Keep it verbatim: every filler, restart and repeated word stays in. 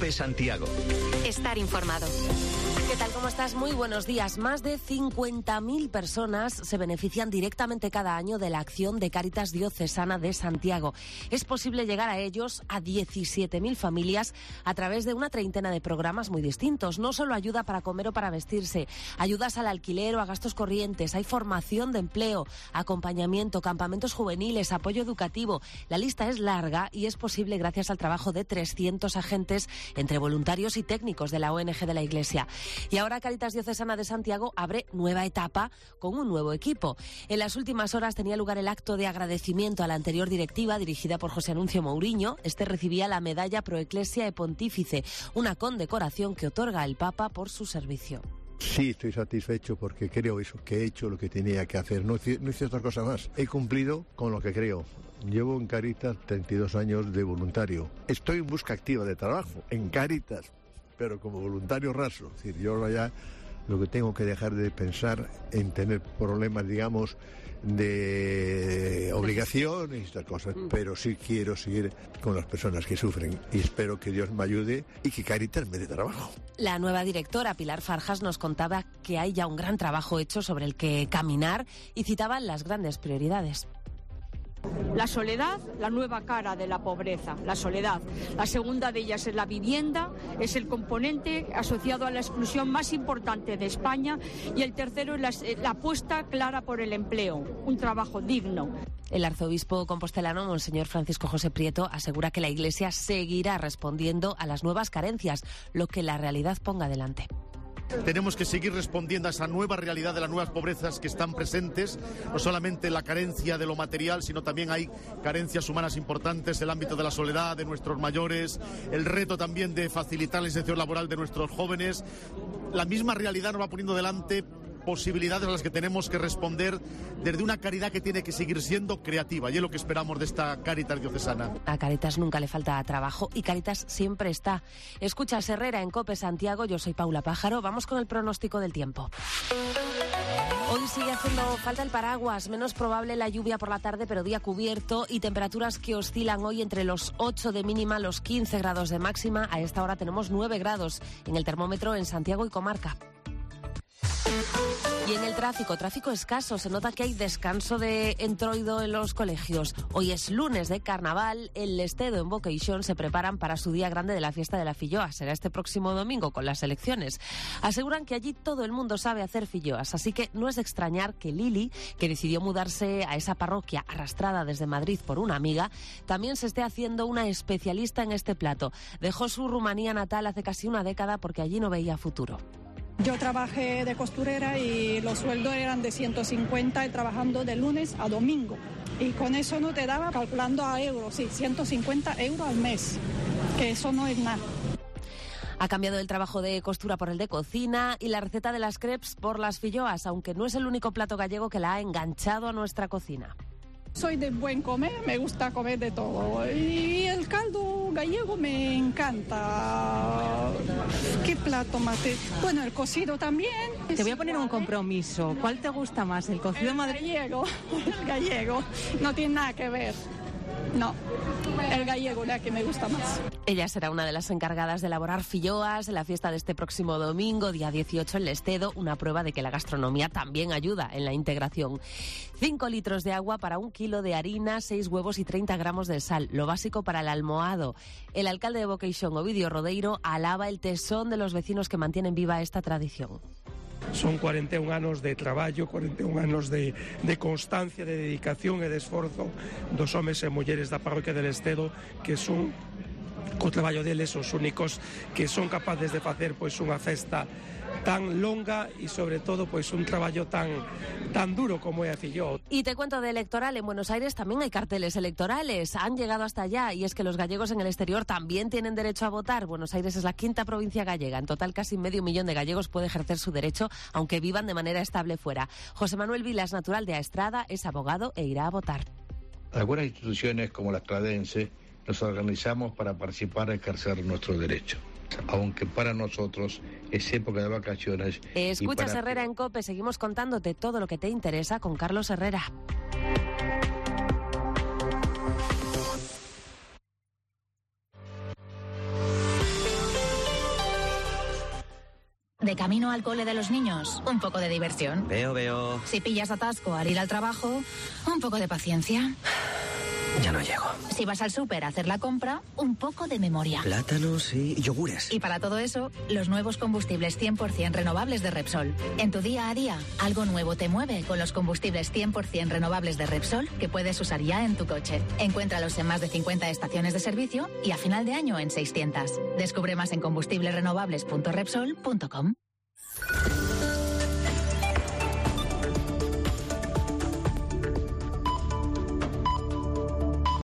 COPE Santiago. Estar informado. ¿Qué tal? ¿Cómo estás? Muy buenos días. Más de cincuenta mil personas se benefician directamente cada año de la acción de Cáritas Diocesana de Santiago. Es posible llegar a ellos, a diecisiete mil familias, a través de una treintena de programas muy distintos. No solo ayuda para comer o para vestirse, ayudas al alquiler o a gastos corrientes, hay formación de empleo, acompañamiento, campamentos juveniles, apoyo educativo. La lista es larga y es posible gracias al trabajo de trescientos agentes entre voluntarios y técnicos de la O N G de la Iglesia. Y ahora Cáritas Diocesana de Santiago abre nueva etapa con un nuevo equipo. En las últimas horas tenía lugar el acto de agradecimiento a la anterior directiva dirigida por José Anuncio Mouriño. Este recibía la medalla Pro Ecclesiae Pontífice, una condecoración que otorga el Papa por su servicio. Sí, estoy satisfecho porque creo eso, que he hecho lo que tenía que hacer, no hice, no hice otra cosa más. He cumplido con lo que creo. Llevo en Cáritas treinta y dos años de voluntario. Estoy en busca activa de trabajo, en Cáritas, pero como voluntario raso. Es decir, yo ahora ya lo que tengo que dejar de pensar en tener problemas, digamos, de obligaciones y estas cosas, pero sí quiero seguir con las personas que sufren y espero que Dios me ayude y que Cáritas me dé trabajo. La nueva directora, Pilar Farjas, nos contaba que hay ya un gran trabajo hecho sobre el que caminar y citaba las grandes prioridades. La soledad, la nueva cara de la pobreza, la soledad. La segunda de ellas es la vivienda, es el componente asociado a la exclusión más importante de España, y el tercero es la, la apuesta clara por el empleo, un trabajo digno. El arzobispo compostelano, Monseñor Francisco José Prieto, asegura que la Iglesia seguirá respondiendo a las nuevas carencias, lo que la realidad ponga delante. Tenemos que seguir respondiendo a esa nueva realidad de las nuevas pobrezas que están presentes, no solamente la carencia de lo material, sino también hay carencias humanas importantes, el ámbito de la soledad de nuestros mayores, el reto también de facilitar la inserción laboral de nuestros jóvenes. La misma realidad nos va poniendo delante posibilidades a las que tenemos que responder desde una caridad que tiene que seguir siendo creativa, y es lo que esperamos de esta Cáritas diocesana. A Cáritas nunca le falta trabajo y Cáritas siempre está. Escuchas Herrera en COPE Santiago, yo soy Paula Pájaro, vamos con el pronóstico del tiempo. Hoy sigue haciendo falta el paraguas, menos probable la lluvia por la tarde, pero día cubierto, y temperaturas que oscilan hoy entre los ocho de mínima, los quince grados de máxima. A esta hora tenemos nueve grados en el termómetro en Santiago y comarca. Y en el tráfico, tráfico escaso, se nota que hay descanso de entroido en los colegios. Hoy es lunes de carnaval, el Lestedo en Boqueixón se preparan para su día grande de la fiesta de la filloa. Será este próximo domingo con las elecciones. Aseguran que allí todo el mundo sabe hacer filloas, así que no es de extrañar que Lili, que decidió mudarse a esa parroquia arrastrada desde Madrid por una amiga, también se esté haciendo una especialista en este plato. Dejó su Rumanía natal hace casi una década porque allí no veía futuro. Yo trabajé de costurera y los sueldos eran de ciento cincuenta y trabajando de lunes a domingo. Y con eso no te daba, calculando a euros, sí, ciento cincuenta euros al mes, que eso no es nada. Ha cambiado el trabajo de costura por el de cocina y la receta de las crepes por las filloas, aunque no es el único plato gallego que la ha enganchado a nuestra cocina. Soy de buen comer, me gusta comer de todo. Y el caldo gallego me encanta. ¿Qué plato más? Bueno, el cocido también. Te voy a poner un compromiso. ¿Cuál te gusta más, el cocido el madrileño? Gallego, el gallego. No tiene nada que ver. No, el gallego es la que me gusta más. Ella será una de las encargadas de elaborar filloas en la fiesta de este próximo domingo, día dieciocho en Lestedo, una prueba de que la gastronomía también ayuda en la integración. Cinco litros de agua para un kilo de harina, seis huevos y treinta gramos de sal, lo básico para el almohado. El alcalde de Boqueixón, Ovidio Rodeiro, alaba el tesón de los vecinos que mantienen viva esta tradición. Son cuarenta y un anos de traballo, cuarenta e un anos de, de constancia, de dedicación e de esforzo dos homes e mulleres da parroquia del Lestedo, que son, co traballo deles, os únicos que son capaces de facer pois unha festa tan longa y sobre todo pues un trabajo tan tan duro como es yo. Y te cuento de electoral, en Buenos Aires también hay carteles electorales, han llegado hasta allá, y es que los gallegos en el exterior también tienen derecho a votar. Buenos Aires es la quinta provincia gallega, en total casi medio millón de gallegos puede ejercer su derecho, aunque vivan de manera estable fuera. José Manuel Vilas, natural de Aestrada, es abogado e irá a votar. Algunas instituciones como la Estradense nos organizamos para participar y ejercer nuestro derecho, aunque para nosotros es época de vacaciones. Escuchas para... Herrera en COPE, seguimos contándote todo lo que te interesa con Carlos Herrera. De camino al cole de los niños, un poco de diversión. Veo, veo. Si pillas atasco al ir al trabajo, un poco de paciencia. Ya no llego. Si vas al súper a hacer la compra, un poco de memoria. Plátanos y yogures. Y para todo eso, los nuevos combustibles cien por ciento renovables de Repsol. En tu día a día, algo nuevo te mueve con los combustibles cien por ciento renovables de Repsol que puedes usar ya en tu coche. Encuéntralos en más de cincuenta estaciones de servicio y a final de año en seiscientas. Descubre más en combustibles renovables punto repsol punto com.